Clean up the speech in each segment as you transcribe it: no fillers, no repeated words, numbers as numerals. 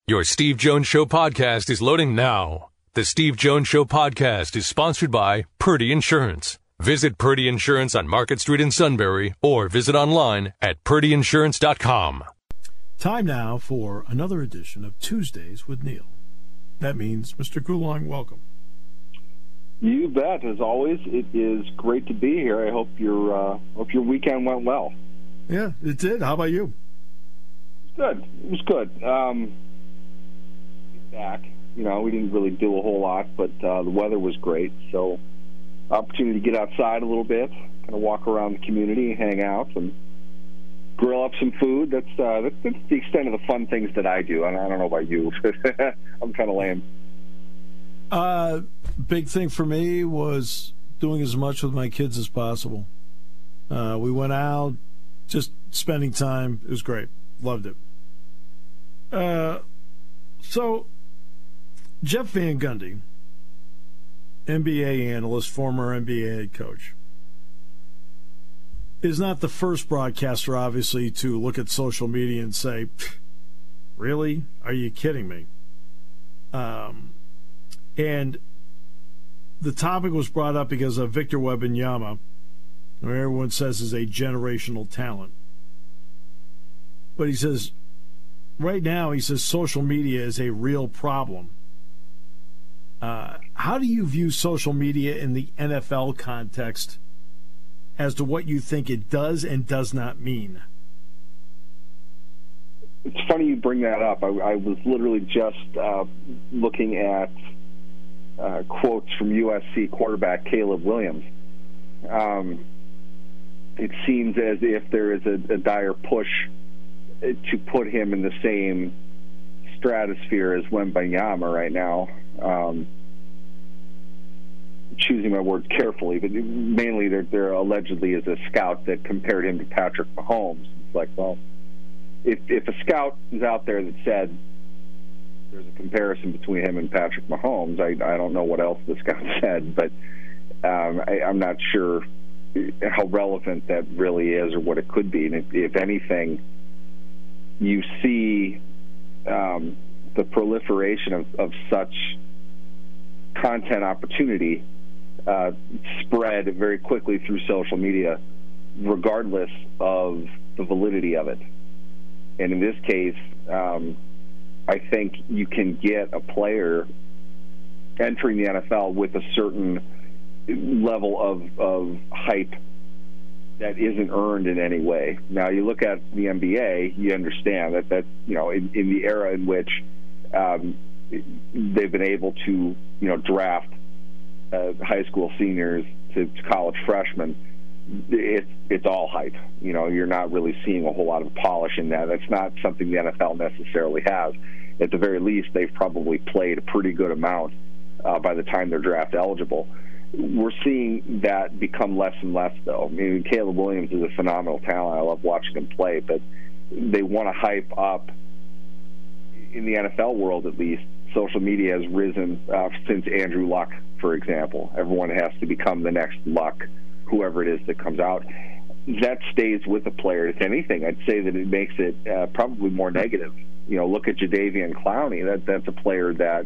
Your Steve Jones Show podcast is loading now. The Steve Jones Show podcast is sponsored by Purdy Insurance. Visit Purdy Insurance on Market Street in Sunbury or visit online at purdyinsurance.com. Time now for another edition of Tuesdays with Neil. That means, Mr. Gulong, welcome. You bet. As always, it is great to be here. I hope your weekend went well. Yeah, it did. How about you? Good. It was good. Back. We didn't really do a whole lot, but the weather was great. So, opportunity to get outside a little bit, kind of walk around the community, hang out, and grill up some food. That's the extent of the fun things that I do. I don't know about you. I'm kind of lame. Big thing for me was doing as much with my kids as possible. We went out, just spending time. It was great. Loved it. So, Jeff Van Gundy, NBA analyst, former NBA head coach, is not the first broadcaster, obviously, to look at social media and say, really? Are you kidding me? And the topic was brought up because of Victor Wembanyama, who everyone says is a generational talent. But he says, right now, he says social media is a real problem. How do you view social media in the NFL context as to what you think it does and does not mean? It's funny you bring that up. I was literally just looking at quotes from USC quarterback Caleb Williams. It seems as if there is a dire push to put him in the same stratosphere as Wembanyama right now. Choosing my words carefully, but mainly there allegedly is a scout that compared him to Patrick Mahomes. It's like, well, if a scout is out there that said there's a comparison between him and Patrick Mahomes, I don't know what else the scout said, but I'm not sure how relevant that really is or what it could be. And if anything, you see the proliferation of such content opportunity spread very quickly through social media, regardless of the validity of it. And in this case, I think you can get a player entering the NFL with a certain level of hype that isn't earned in any way. Now, you look at the NBA, you understand that in the era in which they've been able to draft high school seniors to college freshmen, it's all hype. You're not really seeing a whole lot of polish in that. That's not something the NFL necessarily has. At the very least, they've probably played a pretty good amount by the time they're draft eligible. We're seeing that become less and less, though. I mean, Caleb Williams is a phenomenal talent. I love watching him play, but they want to hype up, in the NFL world at least. Social media has risen since Andrew Luck, for example. Everyone has to become the next Luck, whoever it is that comes out. That stays with the player. If anything, I'd say that it makes it probably more negative. Look at Jadeveon Clowney. That's a player that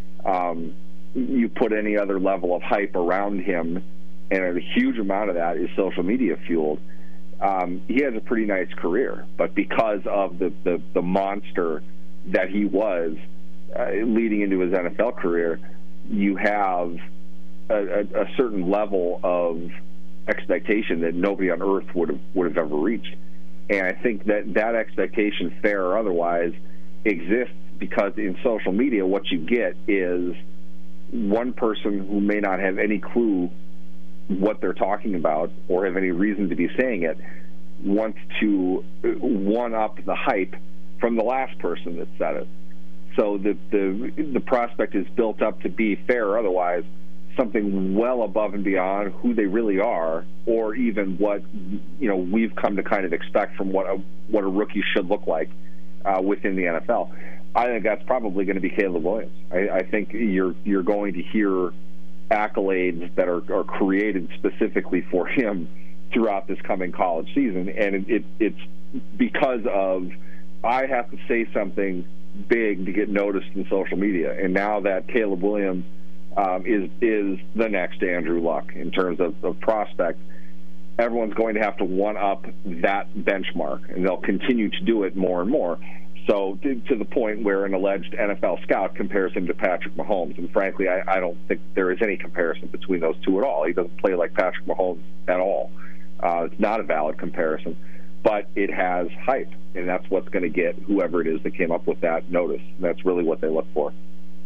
you put any other level of hype around him, and a huge amount of that is social media fueled. He has a pretty nice career, but because of the monster that he was leading into his NFL career, you have a certain level of expectation that nobody on earth would have ever reached. And I think that expectation, fair or otherwise, exists because in social media what you get is one person who may not have any clue what they're talking about or have any reason to be saying it wants to one-up the hype from the last person that said it. So the prospect is built up to be, fair or otherwise, something well above and beyond who they really are, or even what we've come to kind of expect from what a rookie should look like within the NFL. I think that's probably going to be Caleb Williams. I think you're going to hear accolades that are created specifically for him throughout this coming college season, and it's because of I have to say something big to get noticed in social media. And now that Caleb Williams is the next Andrew Luck in terms of prospect, everyone's going to have to one-up that benchmark, and they'll continue to do it more and more. So to the point where an alleged NFL scout compares him to Patrick Mahomes. And frankly, I don't think there is any comparison between those two at all. He doesn't play like Patrick Mahomes at all. It's not a valid comparison. But it has hype, and that's what's going to get whoever it is that came up with that notice. That's really what they look for.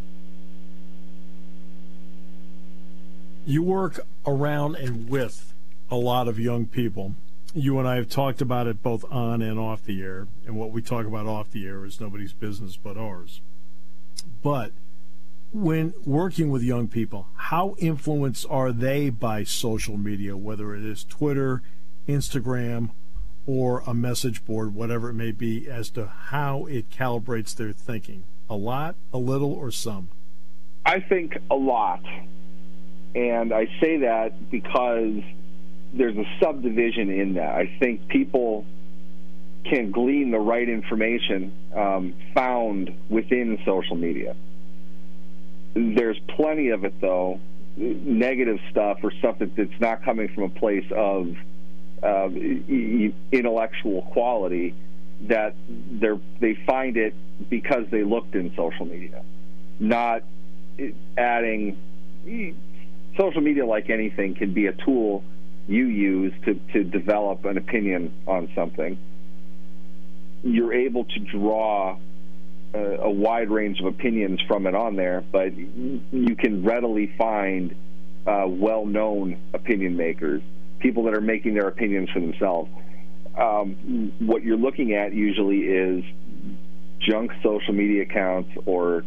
You work around and with a lot of young people. You and I have talked about it both on and off the air, and what we talk about off the air is nobody's business but ours. But when working with young people, how influenced are they by social media, whether it is Twitter, Instagram, or a message board, whatever it may be, as to how it calibrates their thinking? A lot, a little, or some? I think a lot. And I say that because there's a subdivision in that. I think people can glean the right information found within social media. There's plenty of it, though, negative stuff or stuff that's not coming from a place of intellectual quality, that they find it because they looked in social media, not adding. Social media, like anything, can be a tool you use to develop an opinion on something. You're able to draw a wide range of opinions from it on there, but you can readily find well-known opinion makers, people that are making their opinions for themselves. What you're looking at usually is junk social media accounts or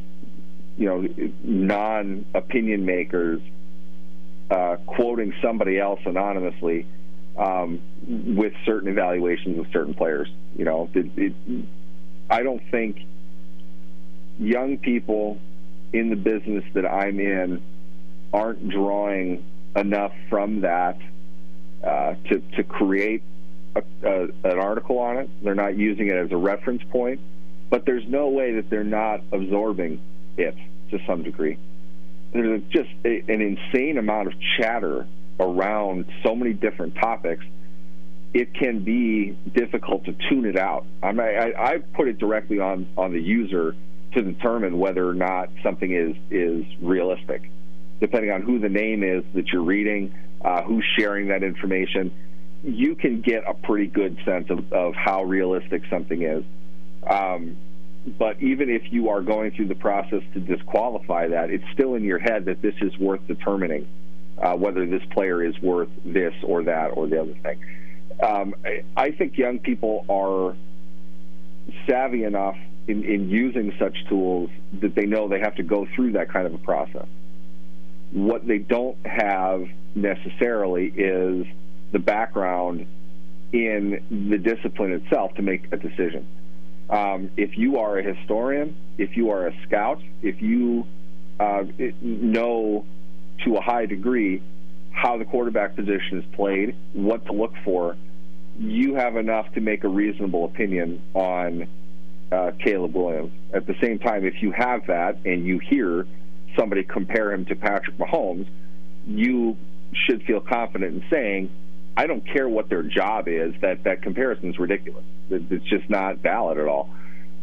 non-opinion makers quoting somebody else anonymously with certain evaluations of certain players. I don't think young people in the business that I'm in aren't drawing enough from that to create an article on it. They're not using it as a reference point, but there's no way that they're not absorbing it to some degree. There's just an insane amount of chatter around so many different topics. It can be difficult to tune it out. I put it directly on the user to determine whether or not something is realistic, depending on who the name is that you're reading, who's sharing that information. You can get a pretty good sense of how realistic something is. But even if you are going through the process to disqualify that, it's still in your head that this is worth determining whether this player is worth this or that or the other thing. I think young people are savvy enough in using such tools that they know they have to go through that kind of a process. What they don't have necessarily is the background in the discipline itself to make a decision. If you are a historian, if you are a scout, if you know to a high degree how the quarterback position is played, what to look for, you have enough to make a reasonable opinion on Caleb Williams. At the same time, if you have that and you hear somebody compare him to Patrick Mahomes, you should feel confident in saying, I don't care what their job is, that comparison is ridiculous. It's just not valid at all.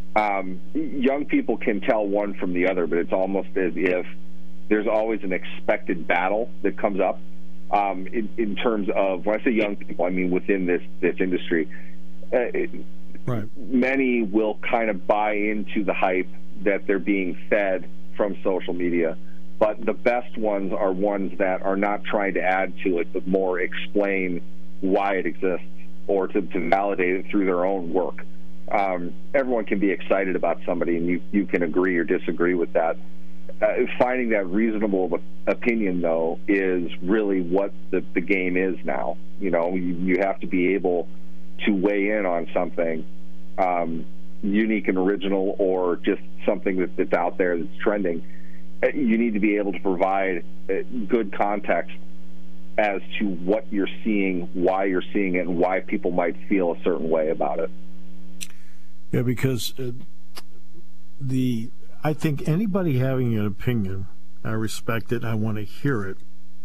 Young people can tell one from the other, but it's almost as if there's always an expected battle that comes up in terms of, when I say young people, I mean within this industry. Right. Many will kind of buy into the hype that they're being fed from social media, but the best ones are ones that are not trying to add to it, but more explain why it exists or to validate it through their own work. Everyone can be excited about somebody, and you can agree or disagree with that. Finding that reasonable opinion, though, is really what the game is now. You have to be able to weigh in on something unique and original, or just something that's out there that's trending. You need to be able to provide good context as to what you're seeing, why you're seeing it, and why people might feel a certain way about it. Yeah, because I think anybody having an opinion, I respect it. I want to hear it.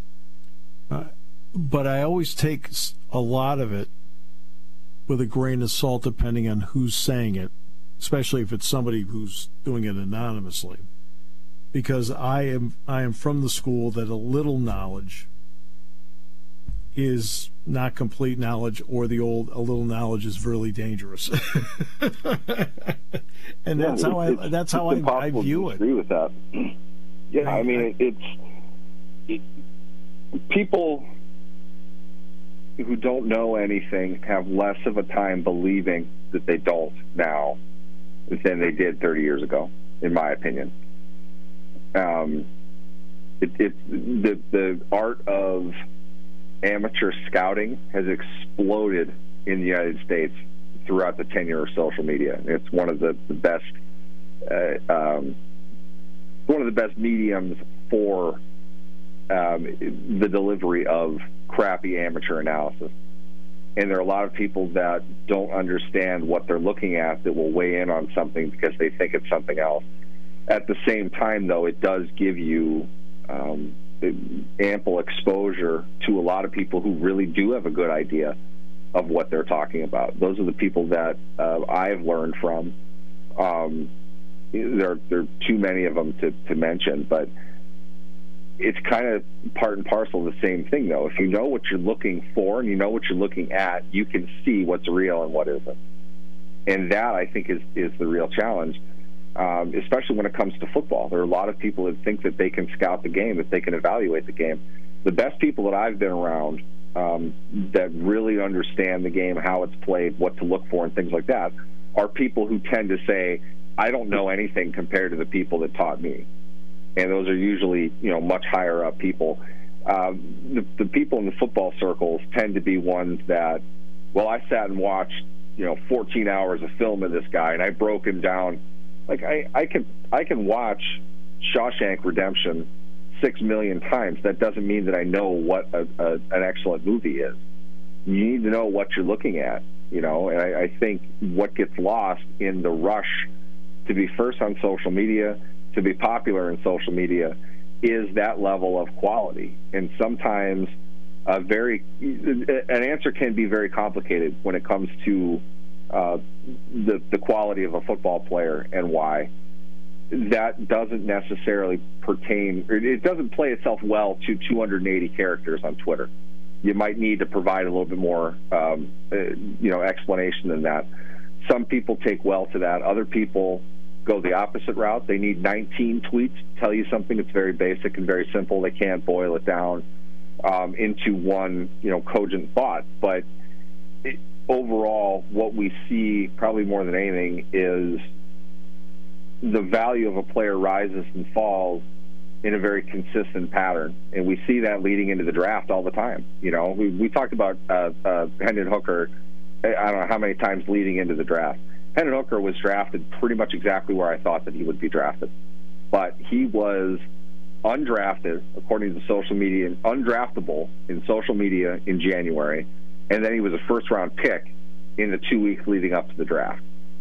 But I always take a lot of it with a grain of salt, depending on who's saying it, especially if it's somebody who's doing it anonymously. Because I am from the school that a little knowledge is not complete knowledge, or a little knowledge is really dangerous. And that's how I view it. Agree with that. Yeah, I mean, it's people who don't know anything have less of a time believing that they don't now than they did 30 years ago, in my opinion. The art of amateur scouting has exploded in the United States throughout the tenure of social media. It's one of the best mediums for the delivery of crappy amateur analysis. And there are a lot of people that don't understand what they're looking at that will weigh in on something because they think it's something else. At the same time, though, it does give you ample exposure to a lot of people who really do have a good idea of what they're talking about. Those are the people that I've learned from. There are too many of them to mention, but it's kind of part and parcel of the same thing, though. If you know what you're looking for and you know what you're looking at, you can see what's real and what isn't. And that, I think, is the real challenge. Especially when it comes to football. There are a lot of people that think that they can scout the game, that they can evaluate the game. The best people that I've been around that really understand the game, how it's played, what to look for, and things like that, are people who tend to say, I don't know anything compared to the people that taught me. And those are usually, much higher up people. The people in the football circles tend to be ones that, well, I sat and watched, 14 hours of film of this guy, and I broke him down. Like I can watch Shawshank Redemption 6 million times. That doesn't mean that I know what an excellent movie is. You need to know what you're looking at, And I think what gets lost in the rush to be first on social media, to be popular in social media, is that level of quality. And sometimes an answer can be very complicated when it comes to the quality of a football player and why. That doesn't necessarily pertain, or it doesn't play itself well to 280 characters on Twitter. You might need to provide a little bit more, explanation than that. Some people take well to that. Other people go the opposite route. They need 19 tweets to tell you something that's very basic and very simple. They can't boil it down into one, cogent thought. But overall, what we see probably more than anything is the value of a player rises and falls in a very consistent pattern, and we see that leading into the draft all the time. We talked about Hendon Hooker, I don't know how many times leading into the draft. Hendon Hooker was drafted pretty much exactly where I thought that he would be drafted, but he was undrafted, according to social media, and undraftable in social media in January, and then he was a first-round pick in the 2 weeks leading up to the draft.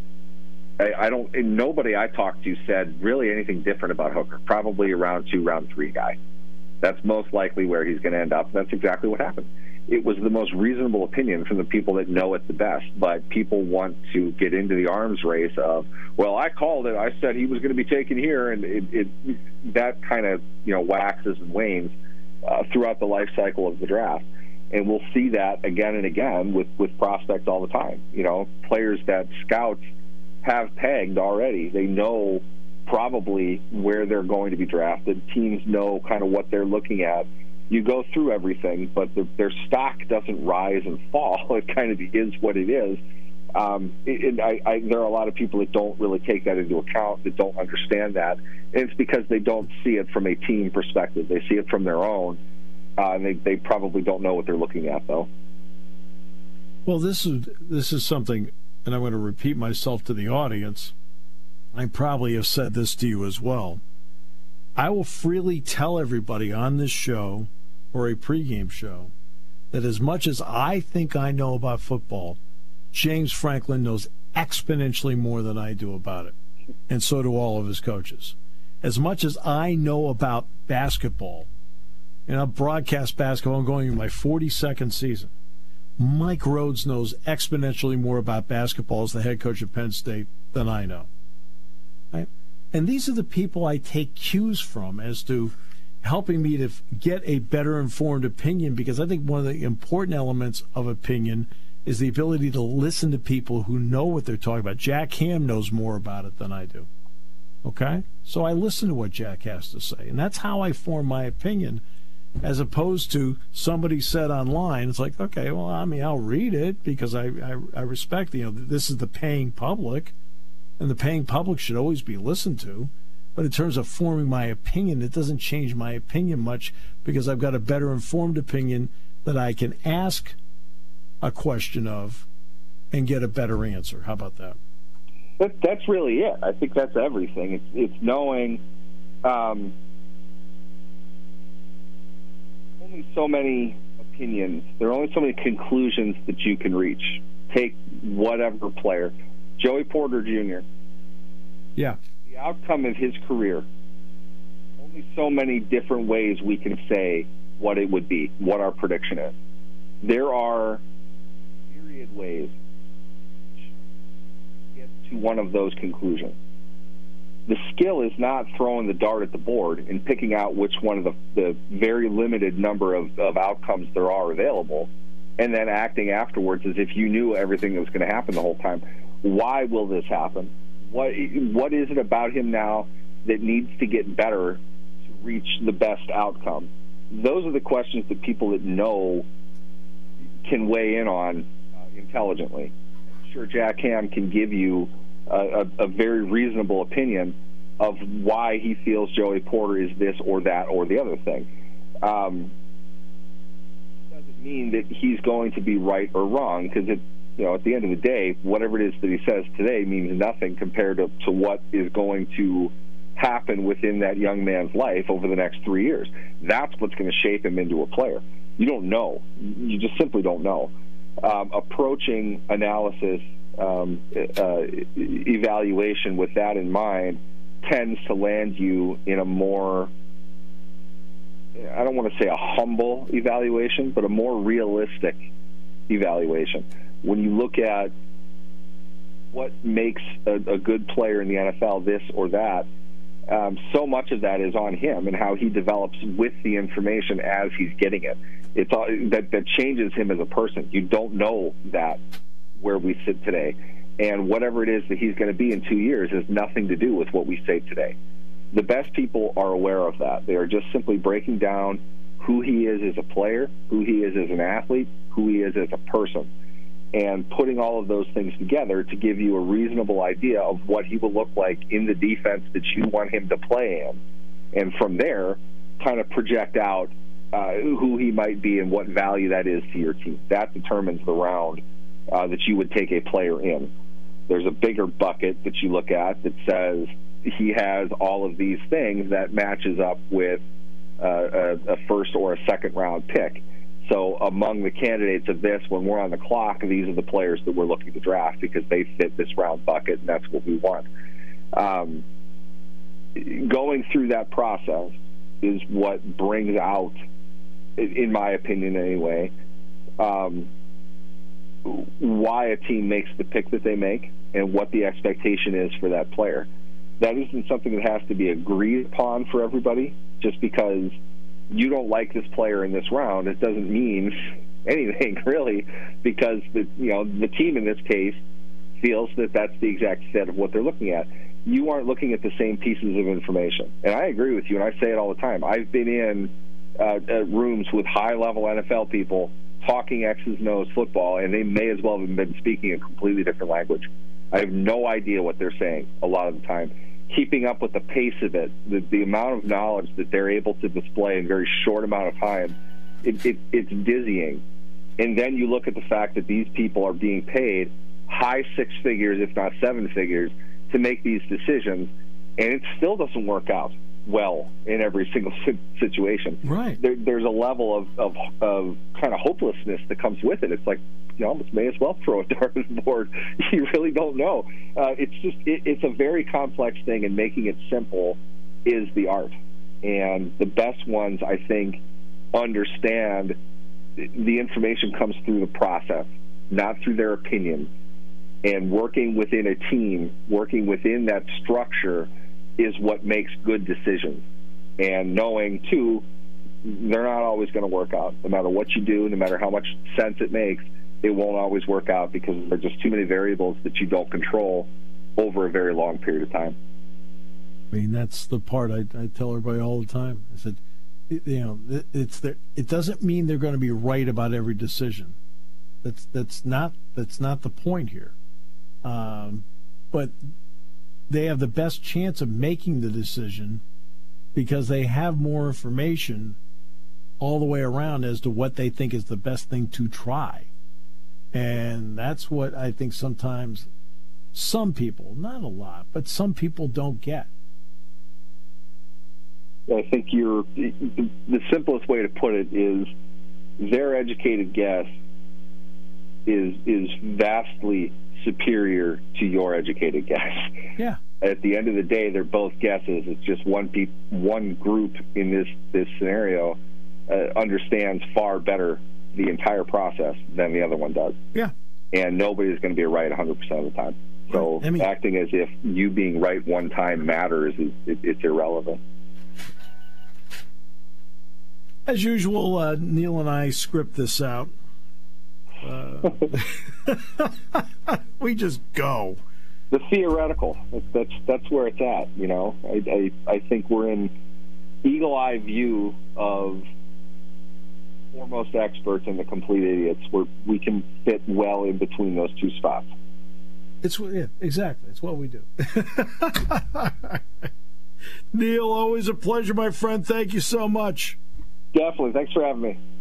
Nobody I talked to said really anything different about Hooker. Probably a round 2, round 3 guy. That's most likely where he's going to end up. That's exactly what happened. It was the most reasonable opinion from the people that know it the best, but people want to get into the arms race of, well, I called it. I said he was going to be taken here, and that kind of waxes and wanes throughout the life cycle of the draft. And we'll see that again and again with prospects all the time. Players that scouts have pegged already. They know probably where they're going to be drafted. Teams know kind of what they're looking at. You go through everything, but their stock doesn't rise and fall. It kind of is what it is. There are a lot of people that don't really take that into account, that don't understand that. And it's because they don't see it from a team perspective. They see it from their own, and they probably don't know what they're looking at, though. Well, this is something, and I'm going to repeat myself to the audience. I probably have said this to you as well. I will freely tell everybody on this show or a pregame show that as much as I think I know about football, James Franklin knows exponentially more than I do about it. and so do all of his coaches. As much as I know about basketball, and I broadcast basketball, I'm going in my 42nd season, Mike Rhodes knows exponentially more about basketball as the head coach of Penn State than I know. Right? And these are the people I take cues from as to helping me to get a better informed opinion, because I think one of the important elements of opinion is the ability to listen to people who know what they're talking about. Jack Ham knows more about it than I do. Okay? So I listen to what Jack has to say, and that's how I form my opinion, as opposed to somebody said online. It's like, okay, well, I mean, I'll read it because I respect, this is the paying public, and the paying public should always be listened to. But in terms of forming my opinion, it doesn't change my opinion much, because I've got a better informed opinion that I can ask a question of and get a better answer. How about that? That's really it. I think that's everything. It's knowing only so many opinions. There are only so many conclusions that you can reach. Take whatever player. Joey Porter Jr. Yeah. The outcome of his career, only so many different ways we can say what it would be, what our prediction is. There are myriad ways to get to one of those conclusions. The skill is not throwing the dart at the board and picking out which one of the very limited number of outcomes there are available, and then acting afterwards as if you knew everything that was going to happen the whole time. Why will this happen? What is it about him now that needs to get better to reach the best outcome? Those are the questions that people that know can weigh in on intelligently. I'm sure Jack Ham can give you a very reasonable opinion of why he feels Joey Porter is this or that or the other thing. Doesn't mean that he's going to be right or wrong, because at the end of the day, whatever it is that he says today means nothing compared to what is going to happen within that young man's life over the next 3 years. That's what's going to shape him into a player. You don't know. You just simply don't know. Approaching analysis, evaluation with that in mind tends to land you in a more, I don't want to say a humble evaluation, but a more realistic evaluation. When you look at what makes a good player in the NFL, this or that, so much of that is on him and how he develops with the information as he's getting it. It's all, that changes him as a person. You don't know that where we sit today. And whatever it is that he's going to be in 2 years has nothing to do with what we say today. The best people are aware of that. They are just simply breaking down who he is as a player, who he is as an athlete, who he is as a person, and putting all of those things together to give you a reasonable idea of what he will look like in the defense that you want him to play in. And from there, kind of project out who he might be and what value that is to your team. That determines the round that you would take a player in. There's a bigger bucket that you look at that says he has all of these things that matches up with a first or a second round pick. So among the candidates of this, when we're on the clock, these are the players that we're looking to draft because they fit this round bucket, and that's what we want. Going through that process is what brings out, in my opinion anyway, why a team makes the pick that they make and what the expectation is for that player. That isn't something that has to be agreed upon for everybody. Just because you don't like this player in this round, it doesn't mean anything, really, because the team in this case feels that that's the exact set of what they're looking at. You aren't looking at the same pieces of information. And I agree with you, and I say it all the time. I've been in rooms with high-level NFL people talking X's and O's football, and they may as well have been speaking a completely different language. I have no idea what they're saying a lot of the time. Keeping up with the pace of it, the amount of knowledge that they're able to display in a very short amount of time, it's dizzying. And then you look at the fact that these people are being paid high six figures, if not seven figures, to make these decisions, and it still doesn't work out well in every single situation. Right. There's a level of kind of hopelessness that comes with it. It's like, you almost may as well throw a dartboard. You really don't know. It's a very complex thing, and making it simple is the art. And the best ones, I think, understand the information comes through the process, not through their opinion. And working within a team, working within that structure is what makes good decisions. And knowing, too, they're not always going to work out. No matter what you do, no matter how much sense it makes, it won't always work out because there are just too many variables that you don't control over a very long period of time. I mean, that's the part I tell everybody all the time. I said, it doesn't mean they're going to be right about every decision. That's not the point here. But they have the best chance of making the decision because they have more information all the way around as to what they think is the best thing to try. And that's what I think sometimes some people, not a lot, but some people don't get. I think the simplest way to put it is their educated guess is vastly superior to your educated guess. Yeah. At the end of the day, they're both guesses. It's just one group in this scenario understands far better the entire process than the other one does. Yeah. And nobody's going to be right 100% of the time. So acting as if you being right one time matters, it's irrelevant. As usual, Neil and I script this out. We just go. The theoretical. That's where it's at. You know, I think we're in eagle-eye view of foremost experts and the complete idiots, where we can fit well in between those two spots. Exactly. It's what we do. Neil, always a pleasure, my friend. Thank you so much. Definitely. Thanks for having me.